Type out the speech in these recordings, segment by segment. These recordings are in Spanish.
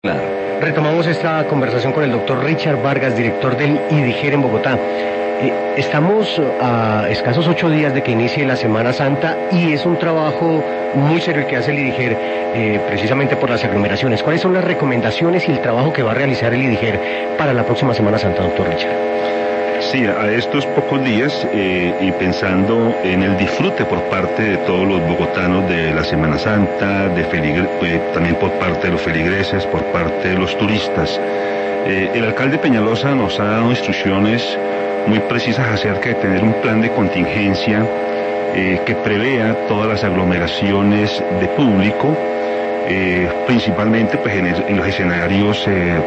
Retomamos esta conversación con el doctor Richard Vargas, director del IDIGER en Bogotá. Estamos a escasos 8 días de que inicie la Semana Santa y es un trabajo muy serio el que hace el IDIGER, precisamente por las aglomeraciones. ¿Cuáles son las recomendaciones y el trabajo que va a realizar el IDIGER para la próxima Semana Santa, doctor Richard? Sí, a estos pocos días y pensando en el disfrute por parte de todos los bogotanos de la Semana Santa, también por parte de los feligreses, por parte de los turistas. El alcalde Peñalosa nos ha dado instrucciones muy precisas acerca de tener un plan de contingencia que prevea todas las aglomeraciones de público, principalmente pues, en los escenarios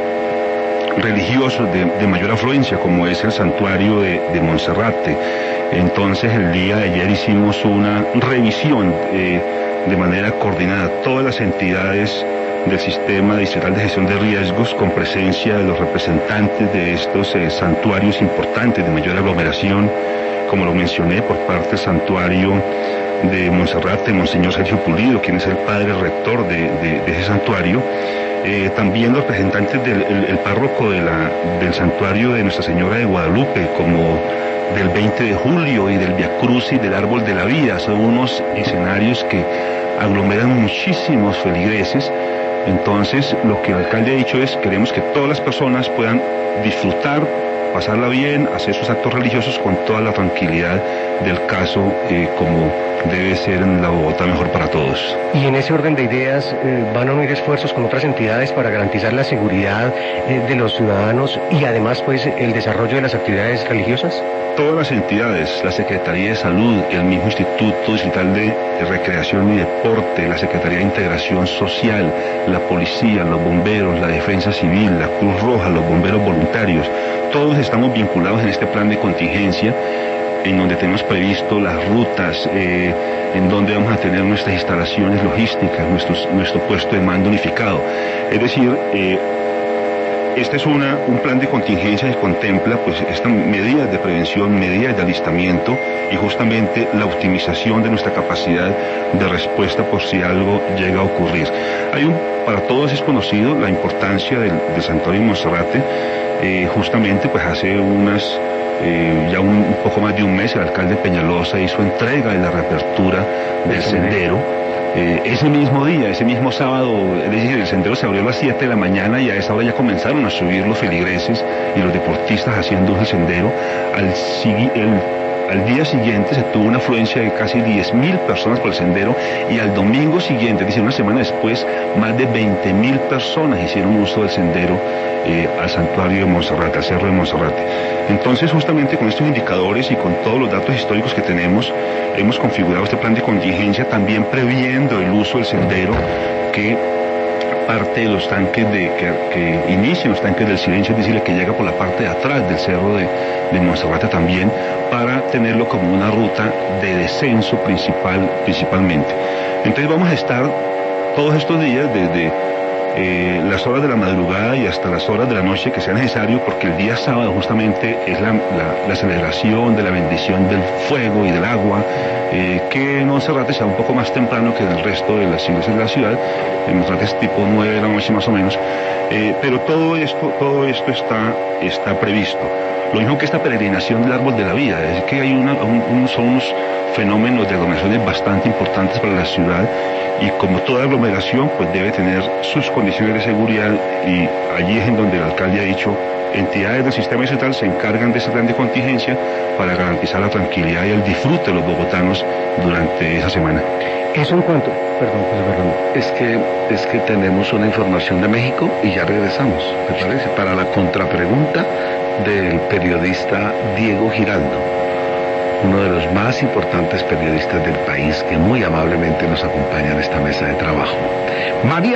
religiosos de mayor afluencia, como es el santuario de Monserrate. Entonces el día de ayer hicimos una revisión de manera coordinada, todas las entidades del Sistema Distrital de Gestión de Riesgos, con presencia de los representantes de estos santuarios importantes de mayor aglomeración, como lo mencioné, por parte del santuario de Monserrate, Monseñor Sergio Pulido, quien es el padre rector de ese santuario. También los representantes del párroco del santuario de Nuestra Señora de Guadalupe, como del 20 de julio y del Via Crucis del Árbol de la Vida. Son unos escenarios que aglomeran muchísimos feligreses. Entonces, lo que el alcalde ha dicho es, queremos que todas las personas puedan disfrutar, pasarla bien, hacer sus actos religiosos con toda la tranquilidad del caso, como debe ser en la Bogotá mejor para todos. Y en ese orden de ideas, ¿van a unir esfuerzos con otras entidades para garantizar la seguridad de los ciudadanos y además pues el desarrollo de las actividades religiosas? Todas las entidades, la Secretaría de Salud, el mismo Instituto Distrital de Recreación y Deporte, la Secretaría de Integración Social, la Policía, los bomberos, la Defensa Civil, la Cruz Roja, los bomberos voluntarios, todos estamos vinculados en este plan de contingencia, en donde tenemos previsto las rutas, en donde vamos a tener nuestras instalaciones logísticas, nuestro puesto de mando unificado. Es decir, este es un plan de contingencia que contempla pues estas medidas de prevención, medidas de alistamiento y justamente la optimización de nuestra capacidad de respuesta por si algo llega a ocurrir. Para todos es conocido la importancia del santuario de Monserrate. Justamente pues hace ya un poco más de un mes el alcalde Peñalosa hizo entrega de la reapertura del sendero. Ese mismo día, ese mismo sábado, es decir, el sendero se abrió a las 7 de la mañana y a esa hora ya comenzaron a subir los feligreses y los deportistas haciendo el sendero. Al día siguiente se tuvo una afluencia de casi 10.000 personas por el sendero y al domingo siguiente, es decir, una semana después, más de 20.000 personas hicieron uso del sendero al santuario de Monserrate, al cerro de Monserrate. Entonces, justamente con estos indicadores y con todos los datos históricos que tenemos, hemos configurado este plan de contingencia también previendo el uso del sendero que parte de los tanques que inician los tanques del silencio, es decir, que llega por la parte de atrás del cerro de Monserrate también, para tenerlo como una ruta de descenso principalmente. Entonces vamos a estar todos estos días desde las horas de la madrugada y hasta las horas de la noche que sea necesario, porque el día sábado justamente es la celebración de la bendición del fuego y del agua, que en Monserrate sea un poco más temprano que en el resto de las iglesias de la ciudad. En Monserrate es tipo 9 de la noche más o menos, pero todo esto está previsto. Lo mismo que esta peregrinación del Árbol de la Vida, es que son unos fenómenos de aglomeraciones bastante importantes para la ciudad, y como toda aglomeración pues debe tener sus condiciones de seguridad, y allí es en donde el alcalde ha dicho, entidades del sistema estatal se encargan de ese plan de contingencia para garantizar la tranquilidad y el disfrute de los bogotanos durante esa semana. ¿Eso en cuánto? Perdón. Es que tenemos una información de México y ya regresamos, ¿me parece? Para la contrapregunta del periodista Diego Giraldo, uno de los más importantes periodistas del país, que muy amablemente nos acompaña en esta mesa de trabajo. María